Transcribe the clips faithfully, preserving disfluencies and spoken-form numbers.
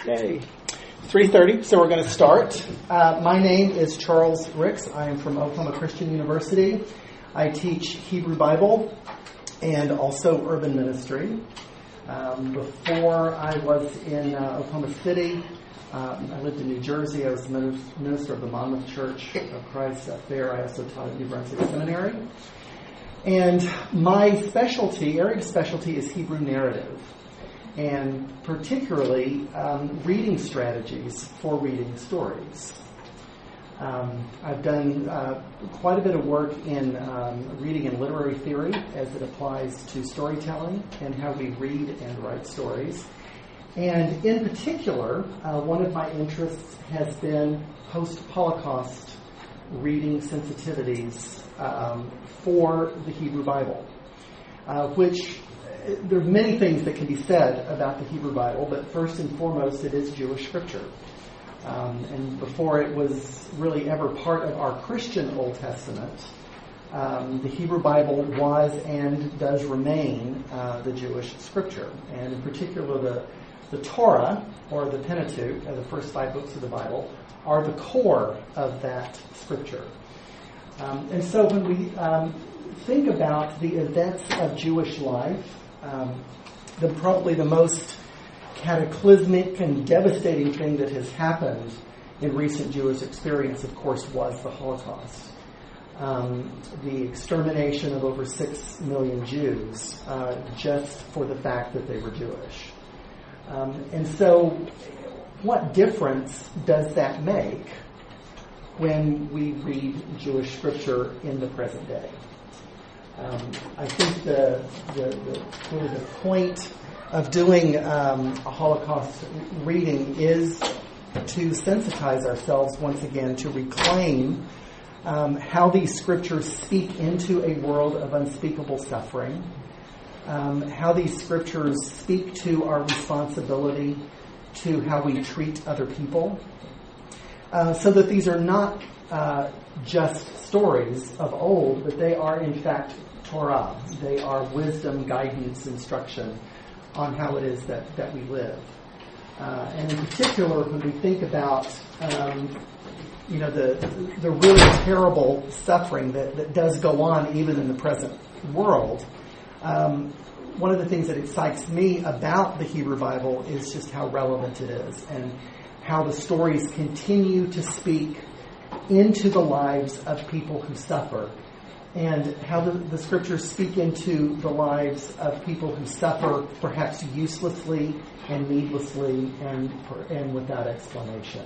Okay, three thirty, so we're going to start. Uh, my name is Charles Ricks. I am from Oklahoma Christian University. I teach Hebrew Bible and also urban ministry. Um, before I was in uh, Oklahoma City, um, I lived in New Jersey. I was the minister of the Monmouth Church of Christ up there. I also taught at New Brunswick Seminary. And my specialty, area of specialty, is Hebrew narrative, and particularly um, reading strategies for reading stories. Um, I've done uh, quite a bit of work in um, reading and literary theory as it applies to storytelling and how we read and write stories. And in particular, uh, one of my interests has been post-Holocaust reading sensitivities um, for the Hebrew Bible, uh, which there are many things that can be said about the Hebrew Bible, but first and foremost, it is Jewish scripture. Um, and before it was really ever part of our Christian Old Testament, um, the Hebrew Bible was and does remain uh, the Jewish scripture. And in particular, the, the Torah, or the Pentateuch, uh, the first five books of the Bible, are the core of that scripture. Um, and so when we um, think about the events of Jewish life, um, the probably the most cataclysmic and devastating thing that has happened in recent Jewish experience, of course, was the Holocaust. Um, the extermination of over six million Jews uh, just for the fact that they were Jewish. Um, and so what difference does that make when we read Jewish scripture in the present day? Um, I think the, the, the, really the point of doing um, a Holocaust reading is to sensitize ourselves once again to reclaim um, how these scriptures speak into a world of unspeakable suffering, um, how these scriptures speak to our responsibility to how we treat other people, uh, so that these are not uh, just stories of old, but they are in fact Torah. They are wisdom, guidance, instruction on how it is that, that we live. Uh, and in particular, when we think about um, you know the the really terrible suffering that, that does go on even in the present world, um, one of the things that excites me about the Hebrew Bible is just how relevant it is and how the stories continue to speak into the lives of people who suffer, and how the, the scriptures speak into the lives of people who suffer perhaps uselessly and needlessly and and without explanation.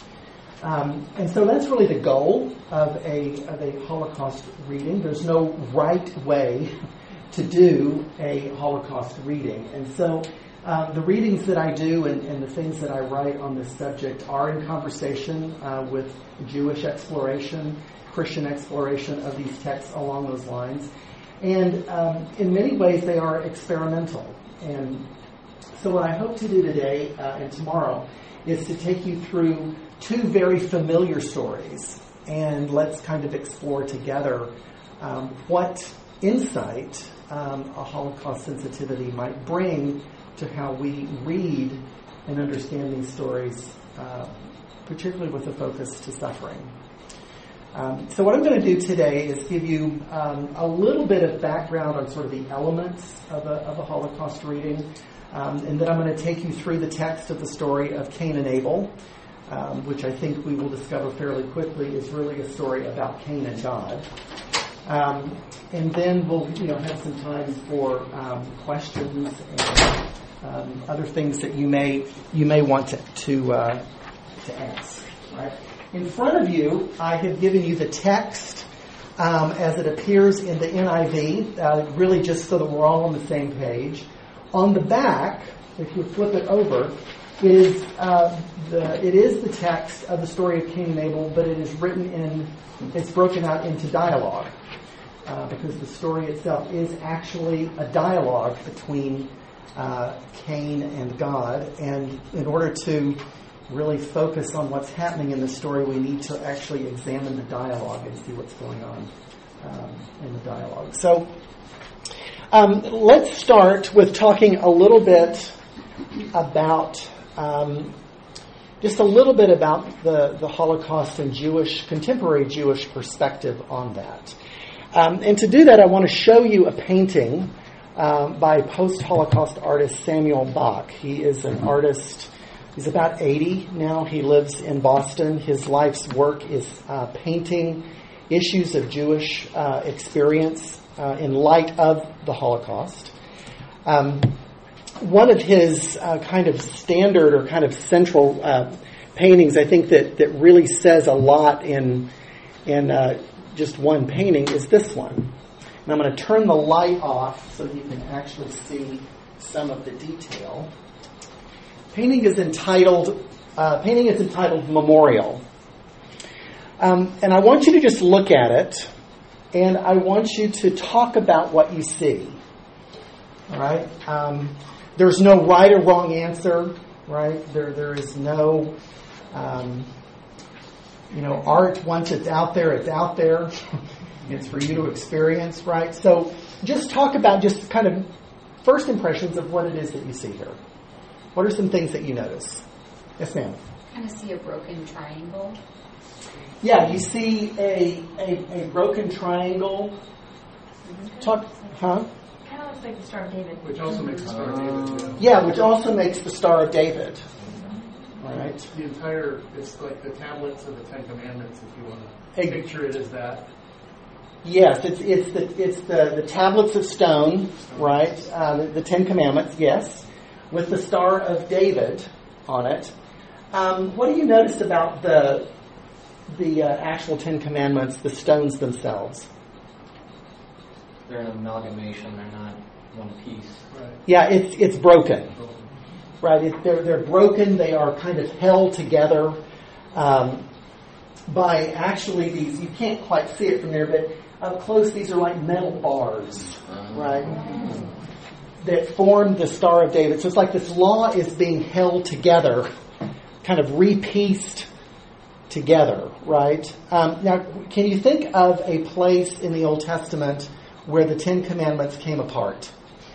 Um, and so that's really the goal of a of a Holocaust reading. There's no right way to do a Holocaust reading. And so um, the readings that I do and, and the things that I write on this subject are in conversation uh, with Jewish exploration, Christian exploration of these texts along those lines. And um, in many ways they are experimental. And so what I hope to do today uh, and tomorrow is to take you through two very familiar stories, and let's kind of explore together um, what insight um, a Holocaust sensitivity might bring to how we read and understand these stories, uh, particularly with a focus to suffering. Um, so what I'm going to do today is give you um, a little bit of background on sort of the elements of a, of a Holocaust reading, um, and then I'm going to take you through the text of the story of Cain and Abel, um, which I think we will discover fairly quickly is really a story about Cain and God. Um, and then we'll you know have some time for um, questions and um, other things that you may you may want to to, uh, to ask. All right. In front of you, I have given you the text um, as it appears in the N I V, uh, really just so that we're all on the same page. On the back, if you flip it over, it is uh, the it is the text of the story of Cain and Abel, but it is written in it's broken out into dialogue uh, because the story itself is actually a dialogue between uh, Cain and God, and in order to really focus on what's happening in the story, we need to actually examine the dialogue and see what's going on um, in the dialogue. So um, let's start with talking a little bit about um, just a little bit about the, the Holocaust and Jewish, contemporary Jewish perspective on that. Um, and to do that, I want to show you a painting um, by post-Holocaust artist Samuel Bach. He is an artist. He's about eighty now. He lives in Boston. His life's work is uh, painting issues of Jewish uh, experience uh, in light of the Holocaust. Um, one of his uh, kind of standard or kind of central uh, paintings, I think that, that really says a lot in in uh, just one painting, is this one. And I'm going to turn the light off so you can actually see some of the detail. Painting is entitled uh, painting is entitled Memorial. Um, and I want you to just look at it, and I want you to talk about what you see. All right? Um, there's no right or wrong answer, right? There, there is no, um, you know, art. Once it's out there, it's out there. It's for you to experience, right? So just talk about just kind of first impressions of what it is that you see here. What are some things that you notice? Yes, ma'am. I kind of see a broken triangle. Yeah, you see a a, a broken triangle. Talk, huh? Kind of looks like the Star of David. Which also makes the Star of David, too. Yeah, which also makes the Star of David. All right. The entire, it's like the tablets of the Ten Commandments, if you want to Hey. picture it as that. Yes, it's it's the it's the, the tablets of stone, right? Uh, the, the Ten Commandments, yes, with the Star of David on it. Um, what do you notice about the the uh, actual Ten Commandments, the stones themselves? They're an amalgamation. They're not one piece. Right. Yeah, it's it's broken, right? It, they're they're broken. They are kind of held together um, by actually these. You can't quite see it from there, but up close, these are like metal bars, right? That form the Star of David. So it's like this law is being held together, kind of repieced together, right? Um, now, can you think of a place in the Old Testament where the Ten Commandments came apart?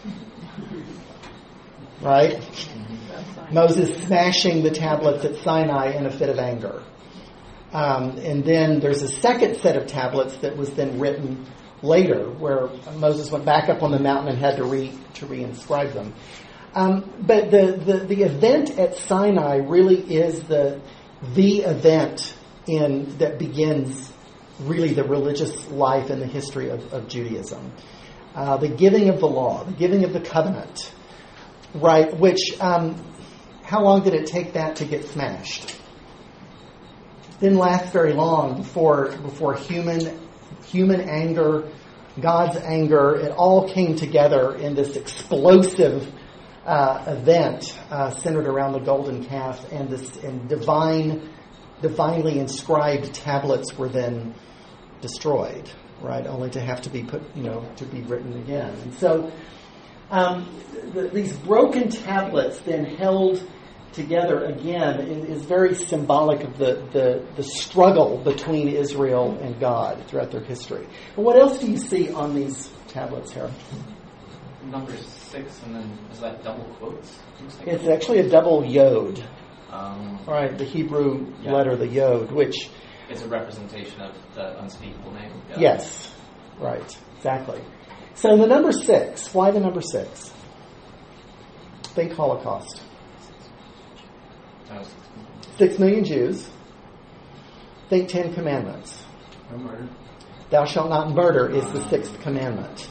Right? Moses smashing the tablets at Sinai in a fit of anger. Um, and then there's a second set of tablets that was then written later, where Moses went back up on the mountain and had to re to reinscribe them. Um, but the, the the event at Sinai really is the the event in that begins really the religious life and the history of, of Judaism. Uh, the giving of the law, the giving of the covenant, right? Which um, how long did it take that to get smashed? Didn't last very long before before human human anger, God's anger, it all came together in this explosive uh, event uh, centered around the golden calf, and this and divine, divinely inscribed tablets were then destroyed, right? Only to have to be put, you know, to be written again. And so um, the, these broken tablets then held together again is very symbolic of the, the, the struggle between Israel and God throughout their history. But what else do you see on these tablets here? Number six, and then is that double quotes? Like It's actually a double yod. Um, Right, the Hebrew yeah. letter, the yod, which... It's a representation of the unspeakable name of God. Yes, right, exactly. So the number six, why the number six? Think Holocaust. Six million Jews. Think Ten Commandments. No murder. Thou shalt not murder is the sixth commandment.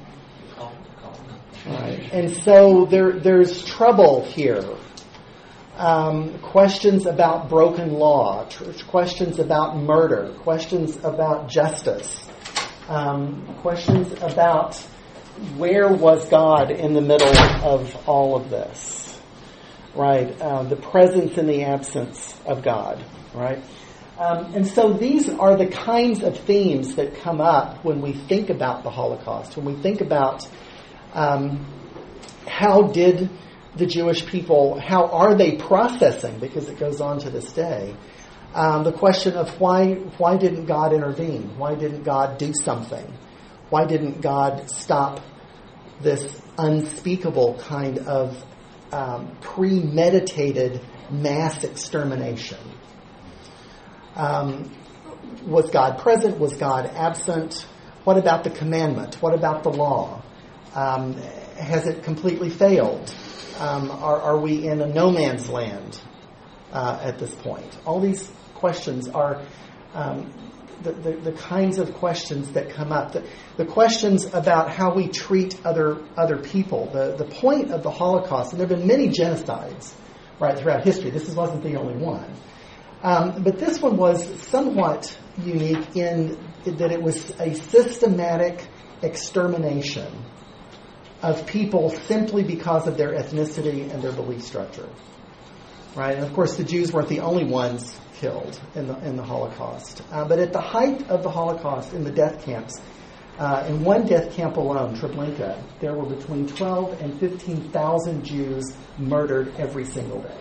Right. And so there, there's trouble here. Um, questions about broken law, tr- questions about murder, questions about justice, um, questions about where was God in the middle of all of this, right? Uh, the presence and the absence of God, right? Um, and so these are the kinds of themes that come up when we think about the Holocaust, when we think about um, how did the Jewish people, how are they processing, because it goes on to this day, um, the question of why why didn't God intervene? Why didn't God do something? Why didn't God stop this unspeakable kind of um, premeditated mass extermination. Um, was God present? Was God absent? What about the commandment? What about the law? Um, has it completely failed? Um, are, are we in a no man's land uh, at this point? All these questions are um, the, the, the kinds of questions that come up. The, the questions about how we treat other other people. The, the point of the Holocaust, and there have been many genocides right throughout history. This wasn't the only one. Um, but this one was somewhat unique in that it was a systematic extermination of people simply because of their ethnicity and their belief structure. Right? And of course the Jews weren't the only ones killed in the in the Holocaust. Uh, but at the height of the Holocaust in the death camps, uh, in one death camp alone, Treblinka, there were between twelve and fifteen thousand Jews murdered every single day.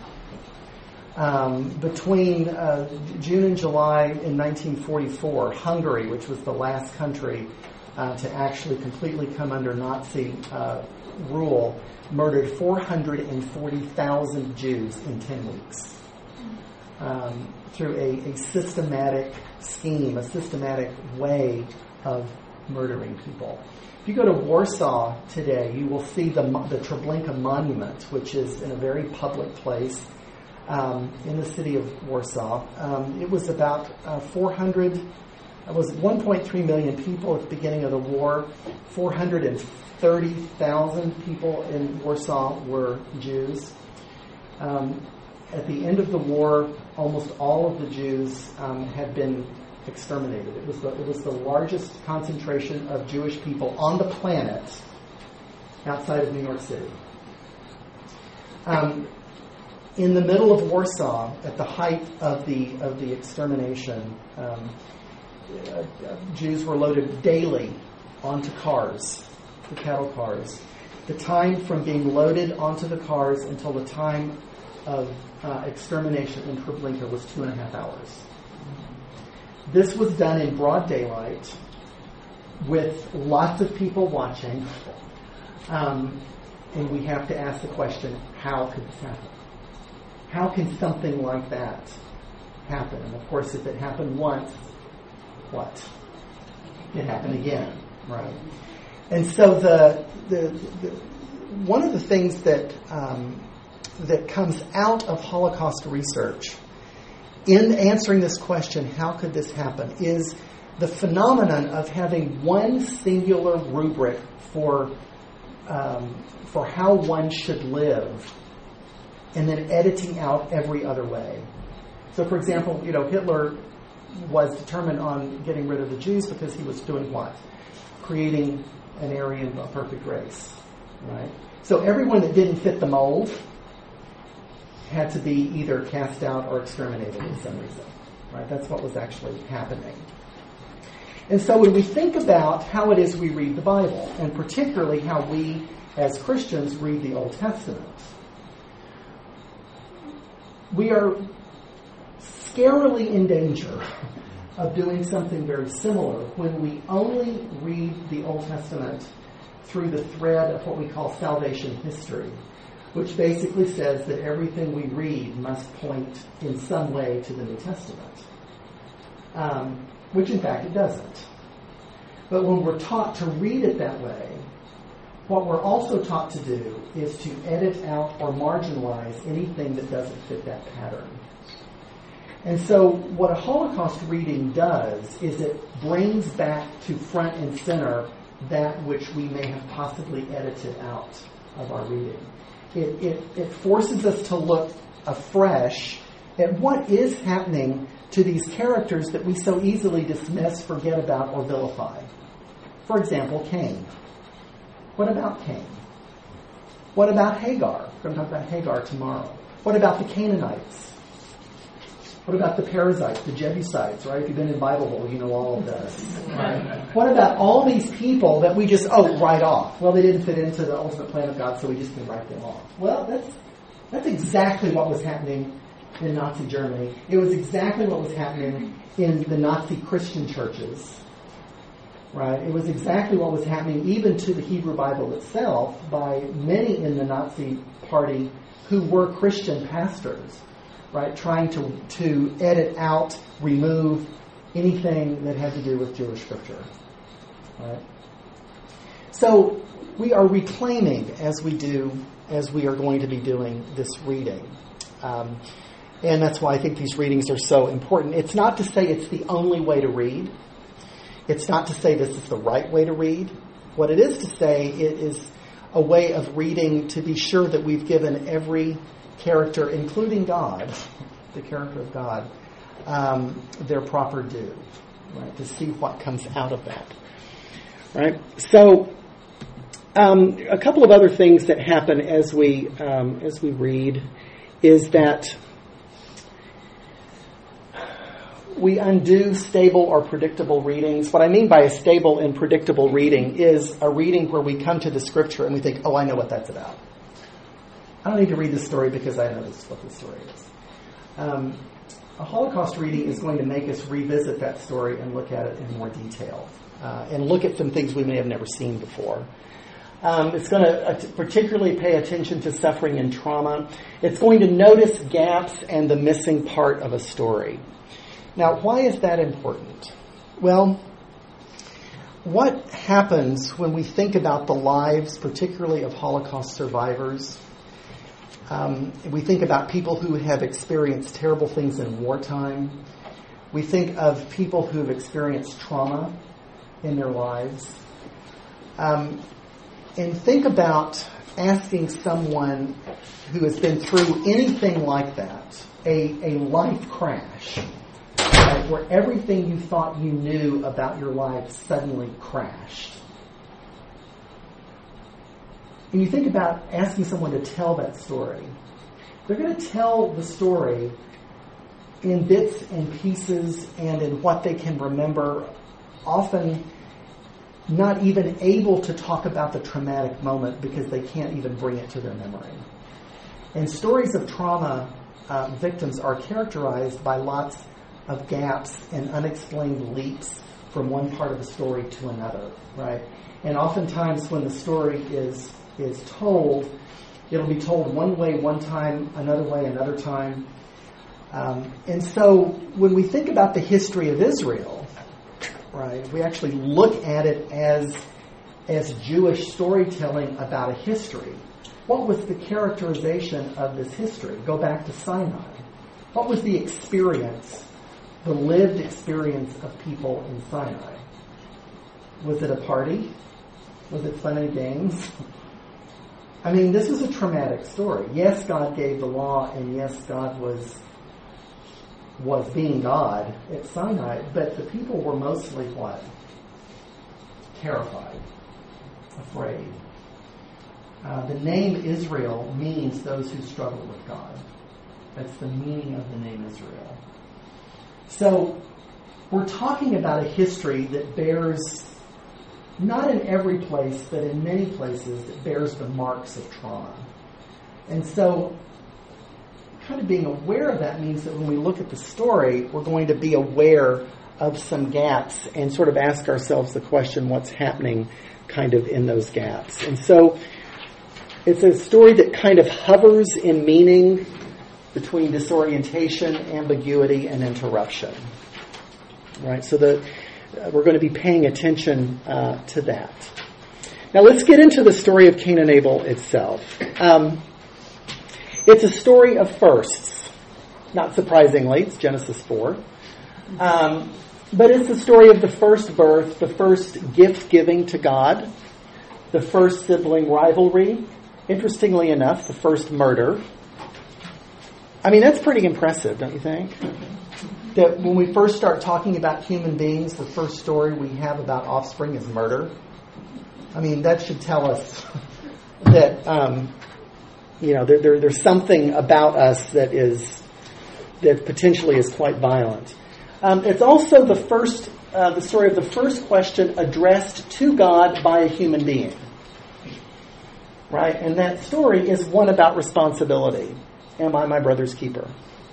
Um, between uh, June and July in nineteen forty-four, Hungary, which was the last country uh, to actually completely come under Nazi uh, rule, murdered four hundred forty thousand Jews in ten weeks um, through a, a systematic scheme, a systematic way of murdering people. If you go to Warsaw today, you will see the, the Treblinka Monument, which is in a very public place um, in the city of Warsaw. Um, it was about uh, four hundred, it was one point three million people at the beginning of the war. four hundred thirty thousand people in Warsaw were Jews. Um, at the end of the war, almost all of the Jews um, had been exterminated. It was the, it was the largest concentration of Jewish people on the planet outside of New York City. Um, in the middle of Warsaw, at the height of the of the extermination, um, uh, Jews were loaded daily onto cars, the cattle cars. The time from being loaded onto the cars until the time of uh, extermination in Treblinka was two and a half hours. This was done in broad daylight with lots of people watching. Um, and we have to ask the question, how could this happen? How can something like that happen? And of course, if it happened once, what? It happened again, right? And so the, the, the one of the things that um, that comes out of Holocaust research in answering this question, how could this happen, is the phenomenon of having one singular rubric for um, for how one should live, and then editing out every other way. So, for example, you know, Hitler was determined on getting rid of the Jews because he was doing what? Creating an Aryan perfect race, right? So everyone that didn't fit the mold had to be either cast out or exterminated for some reason, right? That's what was actually happening. And so when we think about how it is we read the Bible, and particularly how we as Christians read the Old Testament, we are scarily in danger of doing something very similar when we only read the Old Testament through the thread of what we call salvation history, which basically says that everything we read must point in some way to the New Testament, um, which in fact it doesn't. But when we're taught to read it that way, what we're also taught to do is to edit out or marginalize anything that doesn't fit that pattern. And so what a Holocaust reading does is it brings back to front and center that which we may have possibly edited out of our reading. It, it, it forces us to look afresh at what is happening to these characters that we so easily dismiss, forget about, or vilify. For example, Cain. What about Cain? What about Hagar? We're going to talk about Hagar tomorrow. What about the Canaanites? What about the Perizzites, the Jebusites, right? If you've been in Bible Bowl, you know all of this. Right? What about all these people that we just, oh, write off? Well, they didn't fit into the ultimate plan of God, so we just can write them off. Well, that's that's exactly what was happening in Nazi Germany. It was exactly what was happening in the Nazi Christian churches. Right? It was exactly what was happening even to the Hebrew Bible itself by many in the Nazi party who were Christian pastors, right, trying to, to edit out, remove anything that had to do with Jewish scripture. Right? So we are reclaiming, as we do, as we are going to be doing this reading. Um, and that's why I think these readings are so important. It's not to say it's the only way to read. It's not to say this is the right way to read. What it is to say, it is a way of reading to be sure that we've given every character, including God, the character of God, um, their proper due, right? To see what comes out of that, right? So, um, a couple of other things that happen as we um, as we read is that we undo stable or predictable readings. What I mean by a stable and predictable reading is a reading where we come to the scripture and we think, oh, I know what that's about. I don't need to read this story because I know this, what the story is. Um, a Holocaust reading is going to make us revisit that story and look at it in more detail uh, and look at some things we may have never seen before. Um, it's going to uh, particularly pay attention to suffering and trauma. It's going to notice gaps and the missing part of a story. Now, why is that important? Well, what happens when we think about the lives, particularly of Holocaust survivors? Um, we think about people who have experienced terrible things in wartime. We think of people who have experienced trauma in their lives. Um, and think about asking someone who has been through anything like that, a, a life crash, right, where everything you thought you knew about your life suddenly crashed. And you think about asking someone to tell that story. They're going to tell the story in bits and pieces and in what they can remember, often not even able to talk about the traumatic moment because they can't even bring it to their memory. And stories of trauma uh, victims are characterized by lots of gaps and unexplained leaps from one part of the story to another, right? And oftentimes when the story is is told, it'll be told one way one time, another way another time. Um, and so when we think about the history of Israel, right, we actually look at it as as Jewish storytelling about a history. What was the characterization of this history? Go back to Sinai. What was the experience, the lived experience of people in Sinai? Was it a party? Was it fun and games? I mean, this is a traumatic story. Yes, God gave the law, and yes, God was was being God at Sinai, but the people were mostly what? Terrified, afraid. Uh, the name Israel means those who struggle with God. That's the meaning of the name Israel. So, we're talking about a history that bears, not in every place, but in many places, it bears the marks of trauma. And so, kind of being aware of that means that when we look at the story, we're going to be aware of some gaps and sort of ask ourselves the question, what's happening kind of in those gaps? And so, it's a story that kind of hovers in meaning between disorientation, ambiguity, and interruption. Right? So the uh, we're going to be paying attention uh, to that. Now let's get into the story of Cain and Abel itself. Um, it's a story of firsts. Not surprisingly, it's Genesis four. Um, but it's the story of the first birth, the first gift giving to God, the first sibling rivalry, interestingly enough, the first murder. I mean, that's pretty impressive, don't you think? That when we first start talking about human beings, the first story we have about offspring is murder. I mean, that should tell us that, um, you know, there, there, there's something about us that is, that potentially is quite violent. Um, it's also the first, uh, the story of the first question addressed to God by a human being. Right? And that story is one about responsibility. Am I my brother's keeper?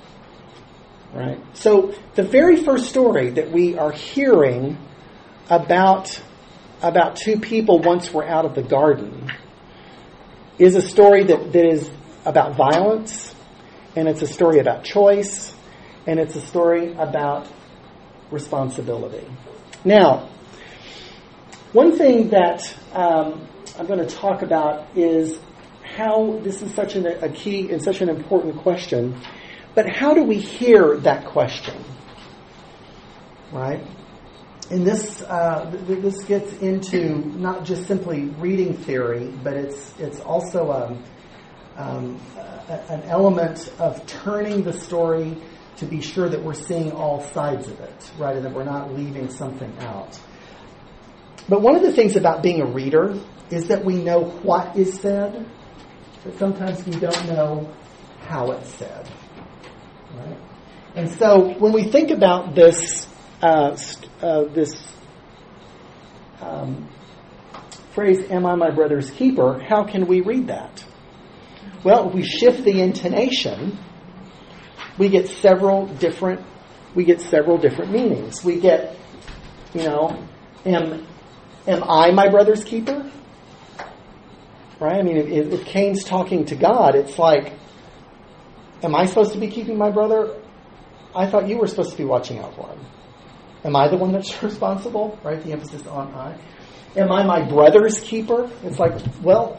Right? So the very first story that we are hearing about about two people once were out of the garden is a story that, that is about violence, and it's a story about choice, and it's a story about responsibility. Now, one thing that um, I'm going to talk about is how this is such an, a key and such an important question, but how do we hear that question? Right? And this uh, th- this gets into not just simply reading theory, but it's it's also um, um, a, an element of turning the story to be sure that we're seeing all sides of it, right, and that we're not leaving something out. But one of the things about being a reader is that we know what is said, but sometimes we don't know how it's said. Right? And so when we think about this uh, uh, this um, phrase, "Am I my brother's keeper?" how can we read that? Well, if we shift the intonation, we get several different we get several different meanings. We get, you know, am am I my brother's keeper? Right? I mean, if, if Cain's talking to God, it's like, am I supposed to be keeping my brother? I thought you were supposed to be watching out for him. Am I the one that's responsible? Right? The emphasis on I. Am I my brother's keeper? It's like, well,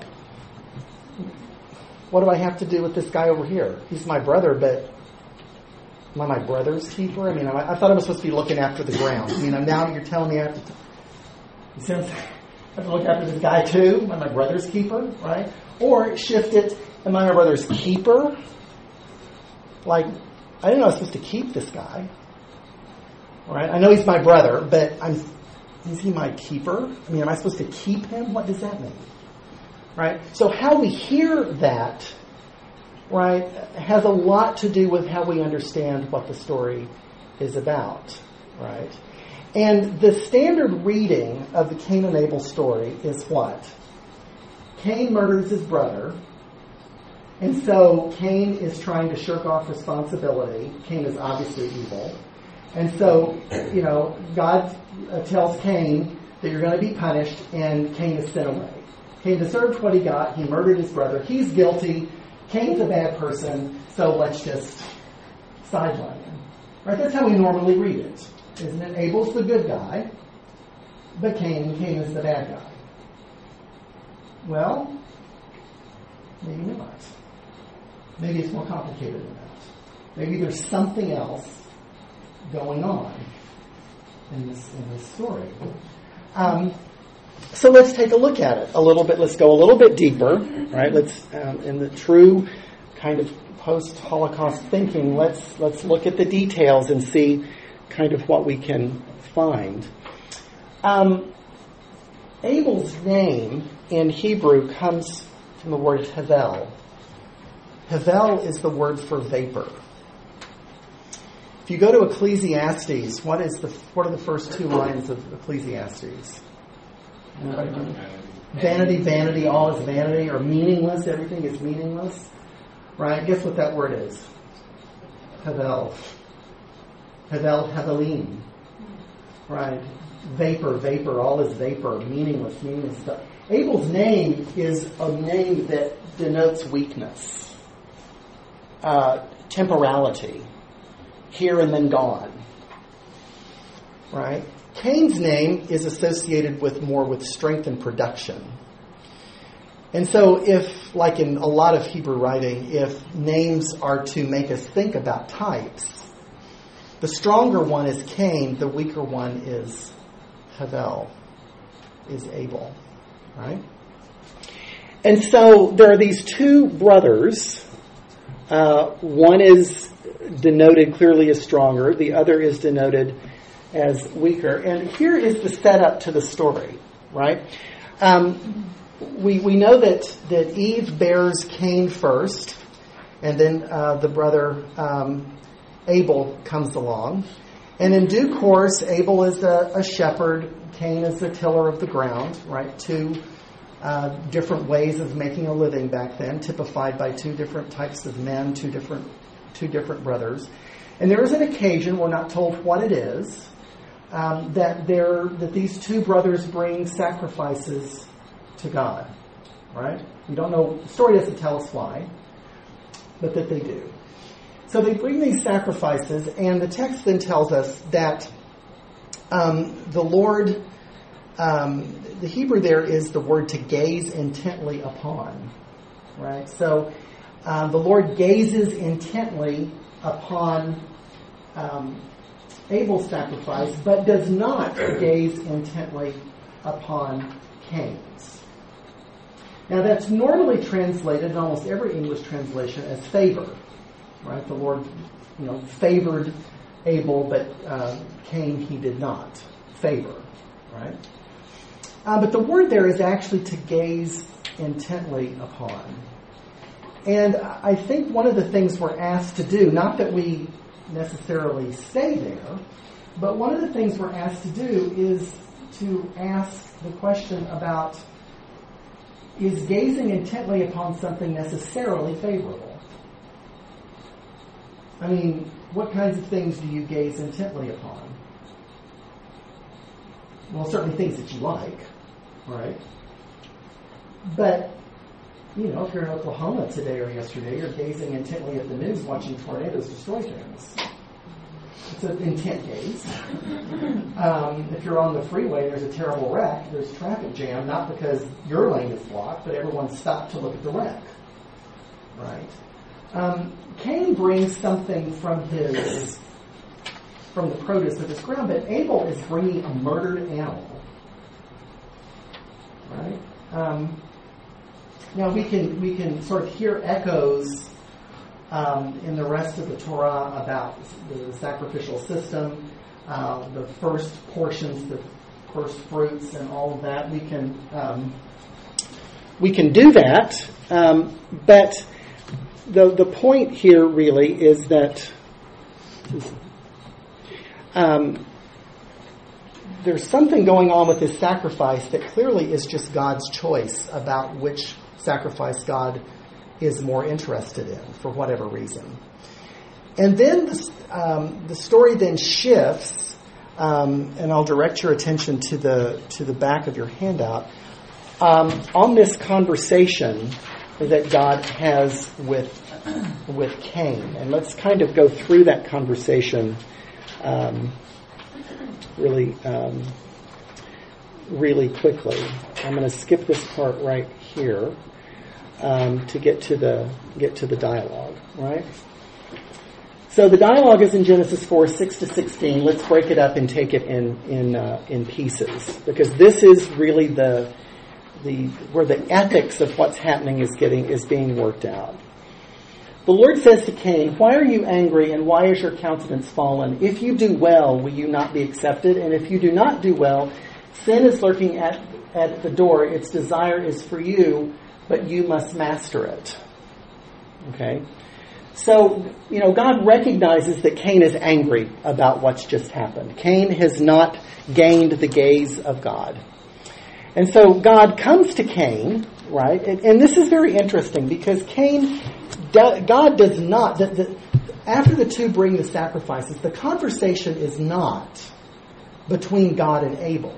what do I have to do with this guy over here? He's my brother, but am I my brother's keeper? I mean, I, I thought I was supposed to be looking after the ground. I mean, now you're telling me I have to, t- I have to look after this guy too? Am I my brother's keeper? Right? Or shift it, am I my brother's keeper? Like, I didn't know I was supposed to keep this guy. Right? I know he's my brother, but I'm, is he my keeper? I mean, am I supposed to keep him? What does that mean? Right? So how we hear that, right, has a lot to do with how we understand what the story is about. Right? And the standard reading of the Cain and Abel story is what? Cain murders his brother, and so Cain is trying to shirk off responsibility. Cain is obviously evil. And so, you know, God uh, tells Cain that you're going to be punished, and Cain is sent away. Cain deserved what he got. He murdered his brother. He's guilty. Cain's a bad person, so let's just sideline him. Right? That's how we normally read it, isn't it? Abel's the good guy, but Cain, Cain is the bad guy. Well, maybe not. Maybe it's more complicated than that. Maybe there's something else going on in this in this story. Um, so let's take a look at it a little bit. Let's go a little bit deeper, right? Let's um, in the true kind of post-Holocaust thinking. Let's let's look at the details and see kind of what we can find. Um, Abel's name in Hebrew comes from the word Hevel. Hevel is the word for vapor. If you go to Ecclesiastes, what is the what are the first two lines of Ecclesiastes? Vanity, vanity, vanity, all is vanity, or meaningless. Everything is meaningless, right? Guess what that word is? Hevel. Hevel, hevelim. Right? Vapor, vapor, all is vapor, meaningless, meaningless stuff. Abel's name is a name that denotes weakness, uh, temporality. Here and then gone. Right? Cain's name is associated with more with strength and production. And so if, like in a lot of Hebrew writing, if names are to make us think about types, the stronger one is Cain, the weaker one is Hevel, is Abel. Right? And so there are these two brothers. Uh, one is denoted clearly as stronger. The other is denoted as weaker. And here is the setup to the story, right? Um, we we know that, that Eve bears Cain first, and then uh, the brother um, Abel comes along. And in due course, Abel is a, a shepherd, Cain is a tiller of the ground, right? Two uh, different ways of making a living back then, typified by two different types of men, two different two different brothers. And there is an occasion, we're not told what it is, um, that there that these two brothers bring sacrifices to God. Right? We don't know, the story doesn't tell us why. but that they do. So they bring these sacrifices, and the text then tells us that um, the Lord, um, the Hebrew there is the word to gaze intently upon, right? So um, the Lord gazes intently upon um, Abel's sacrifice, but does not gaze intently upon Cain's. Now that's normally translated in almost every English translation as favor, right? The Lord, you know, favored Abel, but uh, Cain he did not favor, right? Uh, but the word there is actually to gaze intently upon. And I think one of the things we're asked to do, not that we necessarily stay there, but one of the things we're asked to do is to ask the question about, is gazing intently upon something necessarily favorable? I mean, what kinds of things do you gaze intently upon? Well, certainly things that you like, right? But, you know, if you're in Oklahoma today or yesterday, you're gazing intently at the news, watching tornadoes destroy things. It's an intent gaze. Um, if you're on the freeway, there's a terrible wreck. There's traffic jam, not because your lane is blocked, but everyone stopped to look at the wreck. Right? Um, Cain brings something from his, from the produce of his ground, but Abel is bringing a murdered animal. Right? Um, now we can we can sort of hear echoes um, in the rest of the Torah about the sacrificial system, uh, the first portions, the first fruits, and all of that. We can um, we can do that, um, but the the point here really is that um, there's something going on with this sacrifice that clearly is just God's choice about which sacrifice God is more interested in for whatever reason. And then the, um, the story then shifts, um, and I'll direct your attention to the to the back of your handout, um, on this conversation that God has with with Cain. And let's kind of go through that conversation um, really um, really quickly. I'm going to skip this part right here um, to get to the get to the dialogue, right? So the dialogue is in Genesis four, six to sixteen. Let's break it up and take it in in uh, in pieces, because this is really the the where the ethics of what's happening is getting is being worked out. The Lord says to Cain, "Why are you angry, and why is your countenance fallen? If you do well, will you not be accepted? And if you do not do well, sin is lurking at at the door. Its desire is for you, but you must master it." Okay? So, you know, God recognizes that Cain is angry about what's just happened. Cain has not gained the gaze of God. And so God comes to Cain, right? And, and this is very interesting because Cain, God does not, the, the, after the two bring the sacrifices, the conversation is not between God and Abel.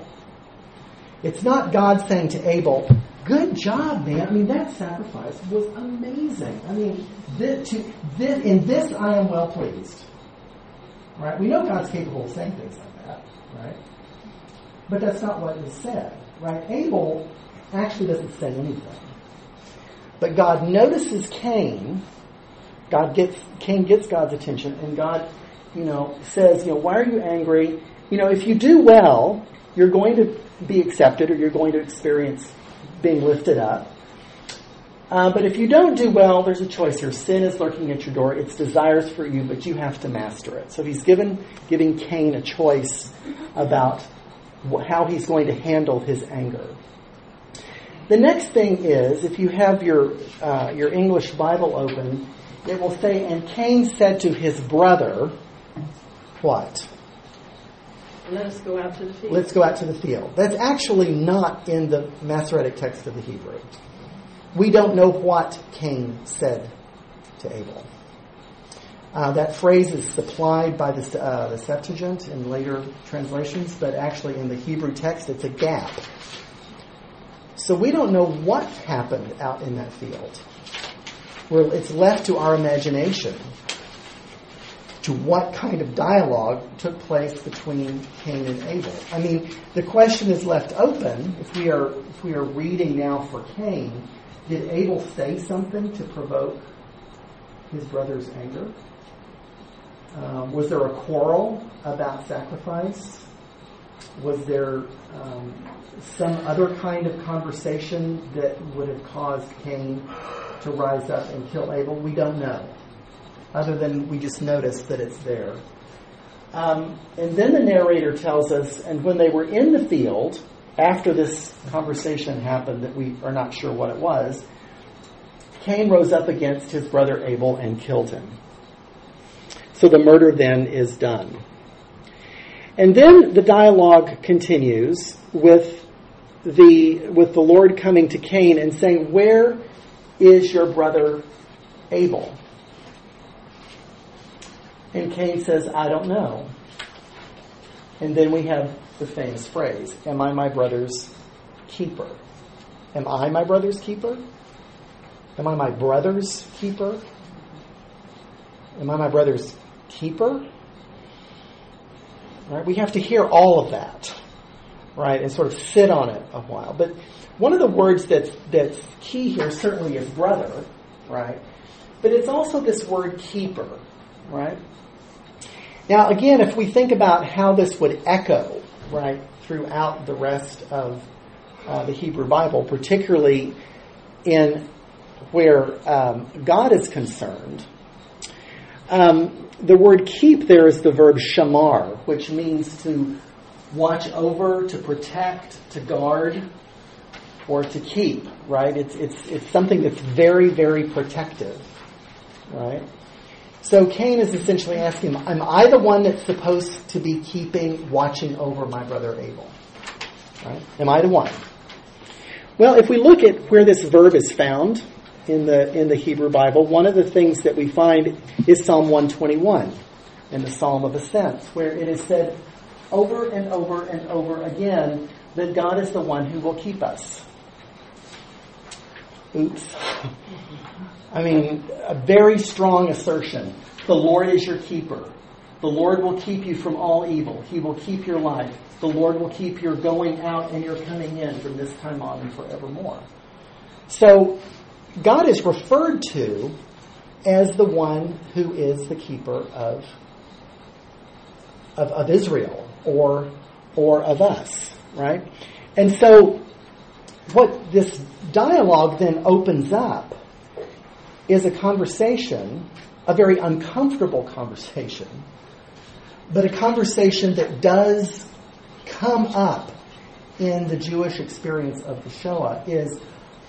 It's not God saying to Abel, "Good job, man. I mean, that sacrifice was amazing. I mean, this, to, this, in this I am well pleased." Right? We know God's capable of saying things like that, right? But that's not what is said, right? Abel actually doesn't say anything. But God notices Cain. God gets Cain gets God's attention, and God, you know, says, you know, "Why are you angry? You know, if you do well, you're going to be accepted, or you're going to experience being lifted up. Uh, but if you don't do well, there's a choice here. Sin is lurking at your door. Its desires for you, but you have to master it." So he's given giving Cain a choice about wh- how he's going to handle his anger. The next thing is, if you have your uh, your English Bible open, it will say, "And Cain said to his brother," what? "Let us go out to the field." Let's go out to the field. That's actually not in the Masoretic text of the Hebrew. We don't know what Cain said to Abel. Uh, that phrase is supplied by the, uh, the Septuagint in later translations, but actually in the Hebrew text it's a gap. So we don't know what happened out in that field. we're, it's left to our imagination to what kind of dialogue took place between Cain and Abel. I mean, the question is left open. If we are if we are reading now for Cain, did Abel say something to provoke his brother's anger? Um, was there a quarrel about sacrifice? Was there um, some other kind of conversation that would have caused Cain to rise up and kill Abel? We don't know, other than we just notice that it's there. Um, and then the narrator tells us, and when they were in the field, after this conversation happened that we are not sure what it was, Cain rose up against his brother Abel and killed him. So the murder then is done. And then the dialogue continues with the with the Lord coming to Cain and saying, "Where is your brother Abel?" And Cain says, "I don't know." And then we have the famous phrase, "Am I my brother's keeper?" Am I my brother's keeper? Am I my brother's keeper? Am I my brother's keeper? Right? We have to hear all of that, right, and sort of sit on it a while. But one of the words that's that's key here certainly is brother, right? But it's also this word keeper, right? Now, again, if we think about how this would echo, right, throughout the rest of uh, the Hebrew Bible, particularly in where um, God is concerned, um, the word keep there is the verb shamar, which means to watch over, to protect, to guard, or to keep, right? It's it's it's something that's very, very protective, right? So Cain is essentially asking, am I the one that's supposed to be keeping, watching over my brother Abel? Right? Am I the one? Well, if we look at where this verb is found in the in the Hebrew Bible, one of the things that we find is Psalm one twenty-one, in the Psalm of Ascents, where it is said over and over and over again that God is the one who will keep us. Oops. I mean, a very strong assertion. The Lord is your keeper. The Lord will keep you from all evil. He will keep your life. The Lord will keep your going out and your coming in from this time on and forevermore. So, God is referred to as the one who is the keeper of, of, of Israel or, or of us, right? And so, what this dialogue then opens up is a conversation, a very uncomfortable conversation, but a conversation that does come up in the Jewish experience of the Shoah is,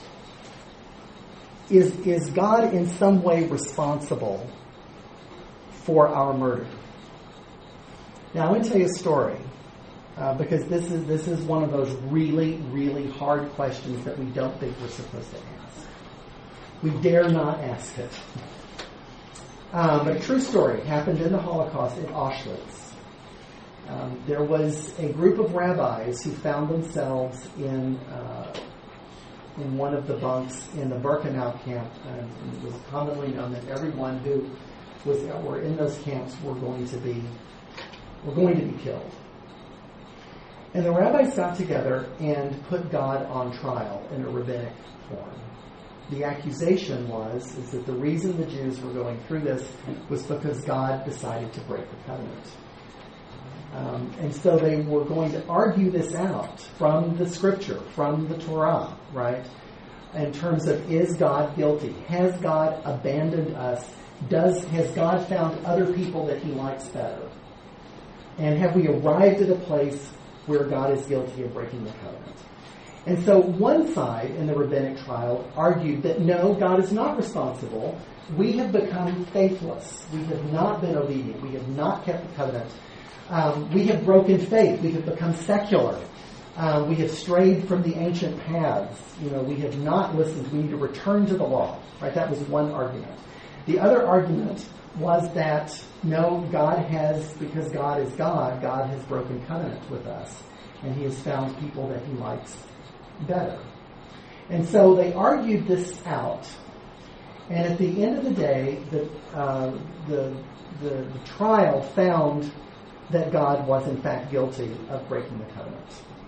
is, is God in some way responsible for our murder? Now, I'm going to tell you a story, uh, because this is this is one of those really, really hard questions that we don't think we're supposed to ask. We dare not ask it. Um, but a true story happened in the Holocaust in Auschwitz. Um, there was a group of rabbis who found themselves in uh, in one of the bunks in the Birkenau camp, and it was commonly known that everyone who was were in those camps were going to be were going to be killed. And the rabbis got together and put God on trial in a rabbinic form. The accusation was is that the reason the Jews were going through this was because God decided to break the covenant. Um, and so they were going to argue this out from the scripture, from the Torah, right? In terms of, is God guilty? Has God abandoned us? Does has God found other people that he likes better? And have we arrived at a place where God is guilty of breaking the covenant? And so one side in the rabbinic trial argued that no, God is not responsible. We have become faithless. We have not been obedient. We have not kept the covenant. Um, we have broken faith. We have become secular. Uh, we have strayed from the ancient paths. You know, we have not listened. We need to return to the law. Right? That was one argument. The other argument was that no, God has, because God is God, God has broken covenant with us, and he has found people that he likes better. And so they argued this out, And at the end of the day, the, uh, the, the, the trial found that God was in fact guilty of breaking the covenant.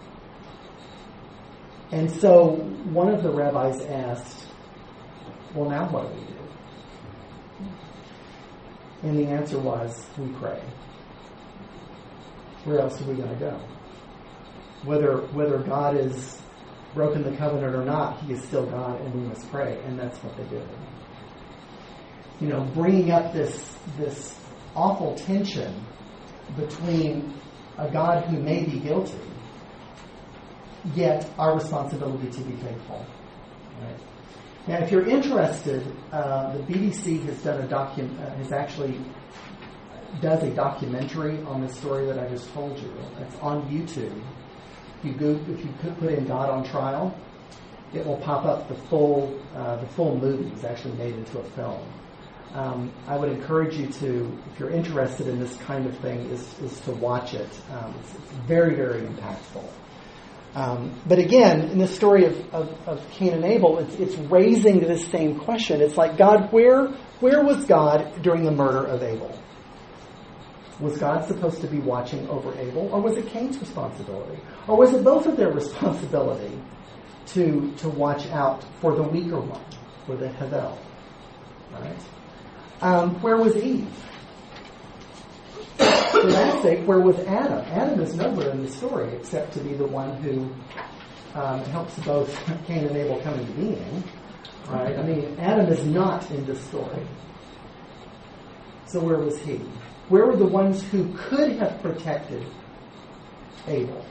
And so one of the rabbis asked, well, now what do we do? And the answer was, we pray. Where else are we going to go? Whether whether God has broken the covenant or not, He is still God, and we must pray. And that's what they did. You know, bringing up this this awful tension between a God who may be guilty, yet our responsibility to be faithful. Right? Now, if you're interested, uh, the B B C has done a docu- uh, has actually does a documentary on the story that I just told you. It's on YouTube. You go, if you could put in God on Trial, it will pop up the full uh, the full movie. It's actually made into a film. Um, I would encourage you to, if you're interested in this kind of thing, is is to watch it. Um, it's, it's very, very impactful. Um, but again, in the story of, of, of Cain and Abel, it's, it's raising this same question. It's like, God, where where was God during the murder of Abel? Was God supposed to be watching over Abel, or was it Cain's responsibility? Or was it both of their responsibility to to watch out for the weaker one, for the Havel? Right? Um, where was Eve? For that sake, where was Adam? Adam is nowhere in the story except to be the one who um, helps both Cain and Abel come into being. Right? I mean, Adam is not in this story. So where was he? Where were the ones who could have protected Abel?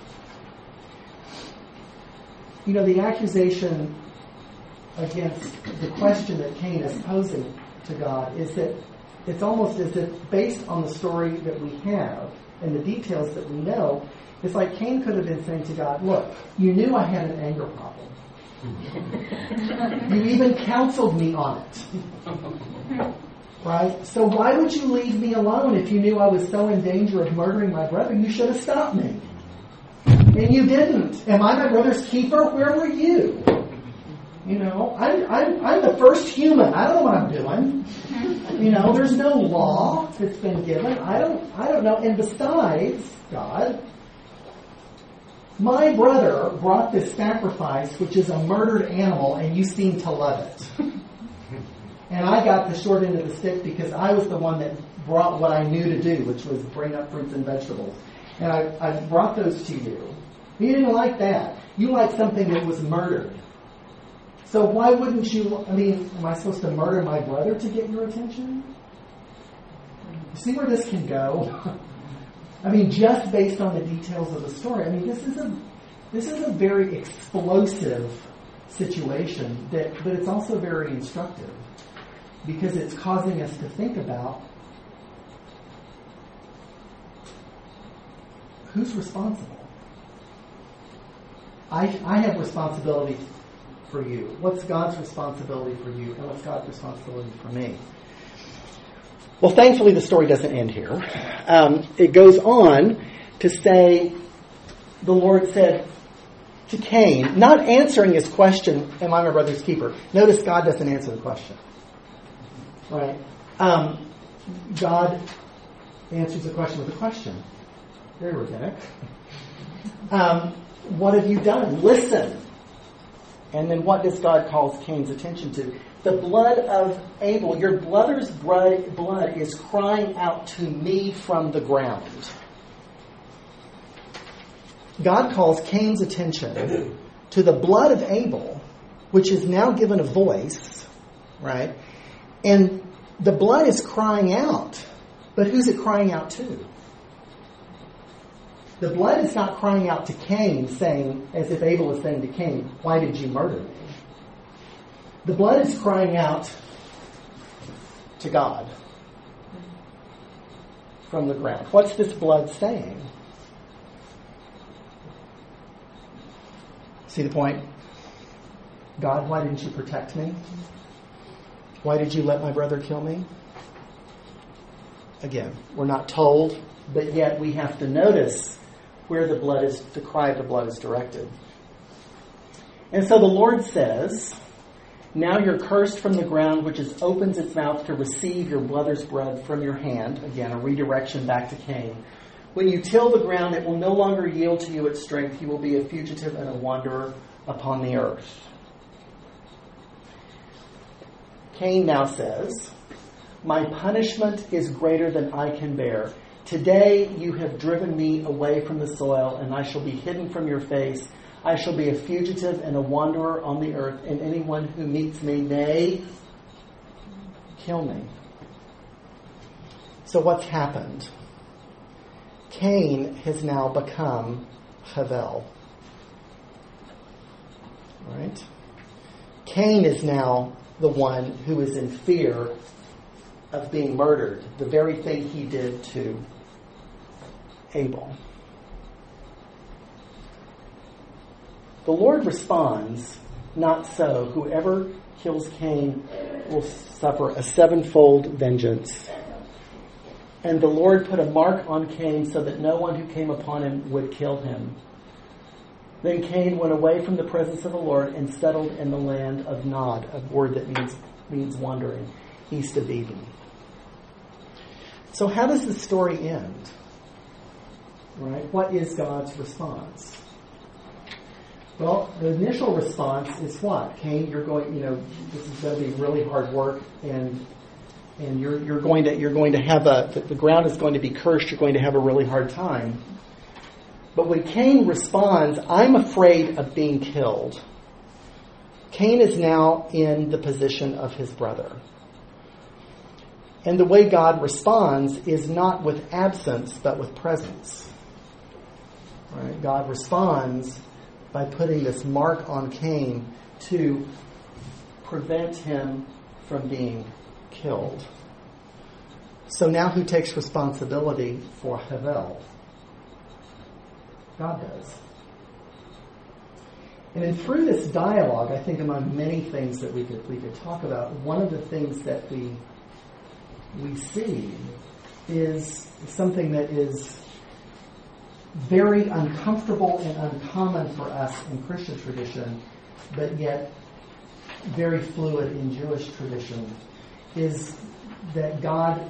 You know, the accusation against the question that Cain is posing to God is that it's almost as if, based on the story that we have and the details that we know, it's like Cain could have been saying to God, look, you knew I had an anger problem. You even counseled me on it. Right? So why would you leave me alone if you knew I was so in danger of murdering my brother? You should have stopped me. And you didn't. Am I my brother's keeper? Where were you? You know, I'm, I'm, I'm the first human. I don't know what I'm doing. You know, there's no law that's been given. I don't, I don't know. And besides, God, my brother brought this sacrifice, which is a murdered animal, and you seem to love it. And I got the short end of the stick because I was the one that brought what I knew to do, which was bring up fruits and vegetables. And I, I brought those to you. You didn't like that. You liked something that was murdered. So why wouldn't you, I mean, am I supposed to murder my brother to get your attention? You see where this can go? I mean, just based on the details of the story. I mean, this is a this is a very explosive situation, that, but it's also very instructive because it's causing us to think about who's responsible. I I have responsibility for you. What's God's responsibility for you, and what's God's responsibility for me? Well, thankfully, the story doesn't end here. Um, it goes on to say, the Lord said to Cain, not answering his question, am I my brother's keeper? Notice God doesn't answer the question. Right? Um, God answers the question with a question. Very organic. Um, what have you done? Listen. And then what does God call Cain's attention to? The blood of Abel, your brother's blood, blood is crying out to me from the ground. God calls Cain's attention to the blood of Abel, which is now given a voice, right? And the blood is crying out. But who's it crying out to? The blood is not crying out to Cain, saying, as if Abel is saying to Cain, why did you murder me? The blood is crying out to God from the ground. What's this blood saying? See the point? God, why didn't you protect me? Why did you let my brother kill me? Again, we're not told, but yet we have to notice where the blood is, the cry of the blood is directed. And so the Lord says, Now you're cursed from the ground, which is opens its mouth to receive your brother's bread from your hand. Again, a redirection back to Cain. When you till the ground, it will no longer yield to you its strength. You will be a fugitive and a wanderer upon the earth. Cain now says, my punishment is greater than I can bear. Today you have driven me away from the soil, and I shall be hidden from your face. I shall be a fugitive and a wanderer on the earth, and anyone who meets me may kill me. So what's happened? Cain has now become Havel. Right? Cain is now the one who is in fear of being murdered, the very thing he did to Abel. The Lord responds, not so. Whoever kills Cain will suffer a sevenfold vengeance. And the Lord put a mark on Cain so that no one who came upon him would kill him. Then Cain went away from the presence of the Lord and settled in the land of Nod, a word that means, means wandering, east of Eden. So how does the story end? Right? What is God's response? Well, the initial response is what? Cain, you're going, you know, this is going to be really hard work, and and you're you're going to you're going to have a the, the ground is going to be cursed. You're going to have a really hard time. But when Cain responds, I'm afraid of being killed, Cain is now in the position of his brother. And the way God responds is not with absence, but with presence. Right? God responds by putting this mark on Cain to prevent him from being killed. So now who takes responsibility for Havel? God does. And then through this dialogue, I think among many things that we could we could talk about, one of the things that we we see is something that is very uncomfortable and uncommon for us in Christian tradition, but yet very fluid in Jewish tradition, is that God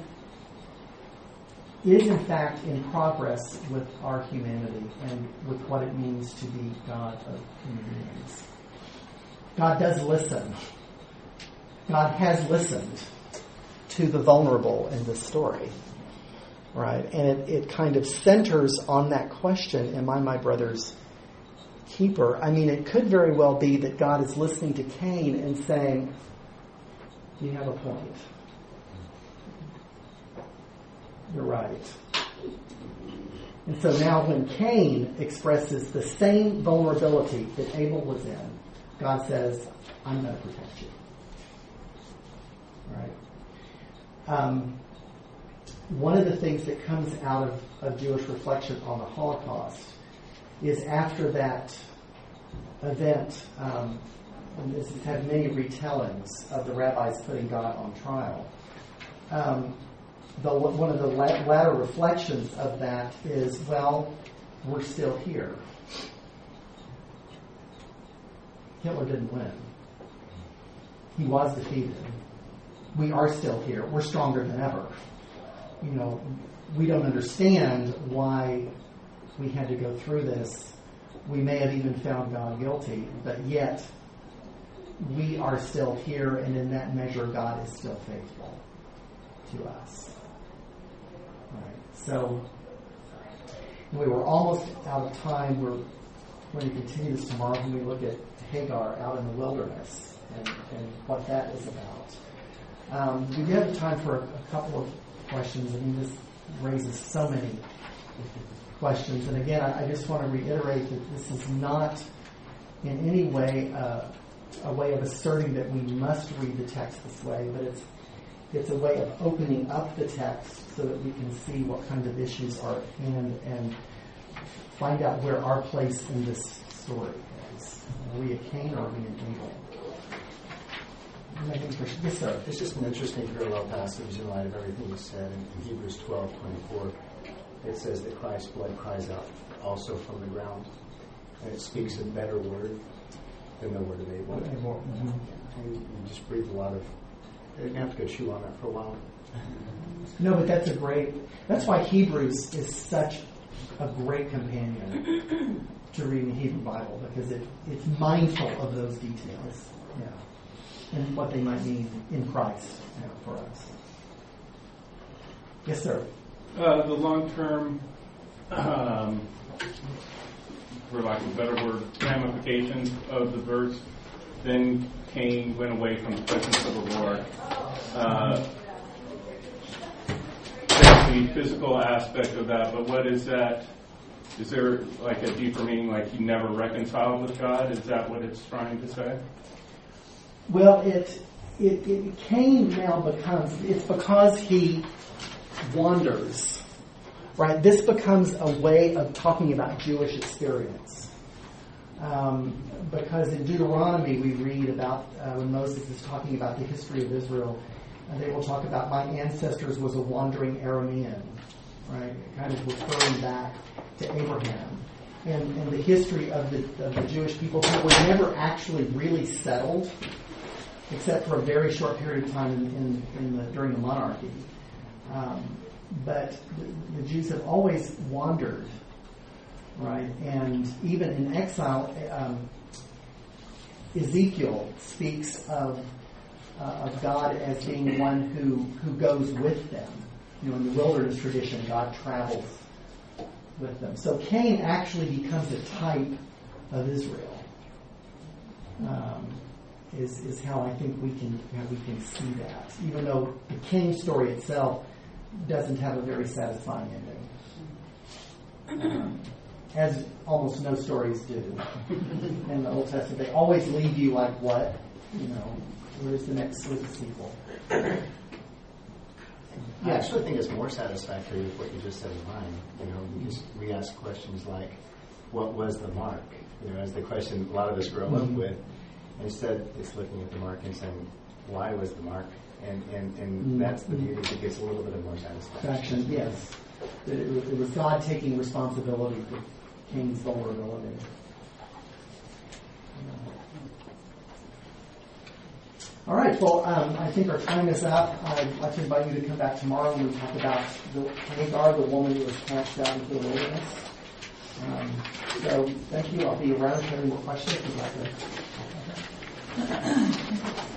is in fact in progress with our humanity and with what it means to be God of human beings. God does listen. God has listened to the vulnerable in this story. Right? And it, it kind of centers on that question, am I my brother's keeper? I mean, it could very well be that God is listening to Cain and saying, you have a point. You're right. And so now when Cain expresses the same vulnerability that Abel was in, God says, I'm going to protect you. Right? Um, one of the things that comes out of, of Jewish reflection on the Holocaust is after that event, um, and this has had many retellings of the rabbis putting God on trial. Um, the, one of the latter reflections of that is, well, we're still here. Hitler didn't win. He was defeated. We are still here. We're stronger than ever. You know, we don't understand why we had to go through this. We may have even found God guilty, but yet we are still here, and in that measure, God is still faithful to us. Right. So we were almost out of time. We're going to continue this tomorrow when we look at Hagar out in the wilderness and, and what that is about. Um, we do have time for a, a couple of questions. I mean, this raises so many questions. And again, I, I just want to reiterate that this is not in any way uh, a way of asserting that we must read the text this way, but it's it's a way of opening up the text so that we can see what kinds of issues are at hand and find out where our place in this story is. Are we a Cain or are we an Abel? Yes, sir. It's just an interesting parallel passage in light of everything you said in Hebrews twelve twenty-four. It says that Christ's blood cries out also from the ground. And it speaks a better word. than the word of Abel. Mhm. And you just breathe a lot of. You have to go chew on that for a while. No, but that's a great. That's why Hebrews is such a great companion to reading the Hebrew Bible, because it, it's mindful of those details, yeah, and what they might mean in Christ, you know, for us. Yes, sir. Uh, the long-term, um, for lack of a better word, ramifications of the verse. Then Cain went away from the presence of the Lord. Uh, there's the physical aspect of that, but what is that? Is there like a deeper meaning, like he never reconciled with God? Is that what it's trying to say? Well, it it, it Cain now becomes, it's because he wanders, right? This becomes a way of talking about Jewish experience. Um, because in Deuteronomy we read about uh, when Moses is talking about the history of Israel, and they will talk about my ancestors was a wandering Aramean, right? Kind of referring back to Abraham. And, and the history of the, of the Jewish people who were never actually really settled, except for a very short period of time in, in, in the, during the monarchy. Um, but the, the Jews have always wandered, right? And even in exile, um, Ezekiel speaks of uh, of God as being one who, who goes with them. You know, in the wilderness tradition, God travels with them. So Cain actually becomes a type of Israel. Um, is is how I think we can how we can see that, even though the Cain story itself doesn't have a very satisfying ending, um, as almost no stories do in the Old Testament. They always leave you like, what? You know, where's the next sequel? I actually think it's more satisfactory with what you just said in mine. You know, because we ask questions like, what was the mark? You know, as the question a lot of us grow up Mm-hmm. with. Instead, it's looking at the mark and saying, why was the mark? And and, and Mm-hmm. that's the beauty that gets a little bit of more satisfaction. Faction, yes. That it was, it was God taking responsibility for Cain's vulnerability. All right, well, um, I think our time is up. I'd like to invite you to come back tomorrow when we talk about the Hagar, the woman who was cast out into the wilderness. Um, so, thank you. I'll be around if you have any more questions. If you'd like to.